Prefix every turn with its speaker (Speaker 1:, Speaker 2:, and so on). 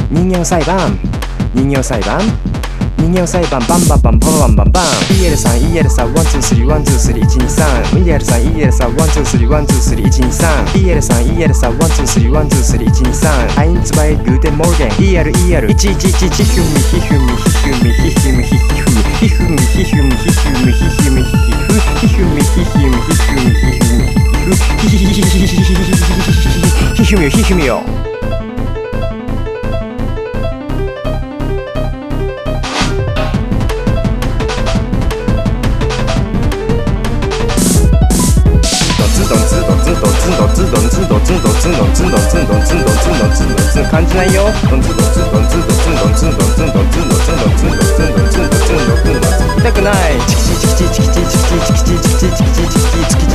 Speaker 1: 人形裁判人形裁判人形裁判バンバンバンバンバンバンバン EL3 EL3 123 123 123 EL3 EL3 123 123 123 EL3 EL3 123 123 123 Eins zwei Guten Morgen EL EL 111ヒフミヒフミヒフミヒフミヒフミヒフミヒフミヒフミヒフミヒフヒフミヒフミヒフミヒフミヒフミよヒフミよ感じないよ痛くないチキチキチキチキチキチキチキチキチキチキチキ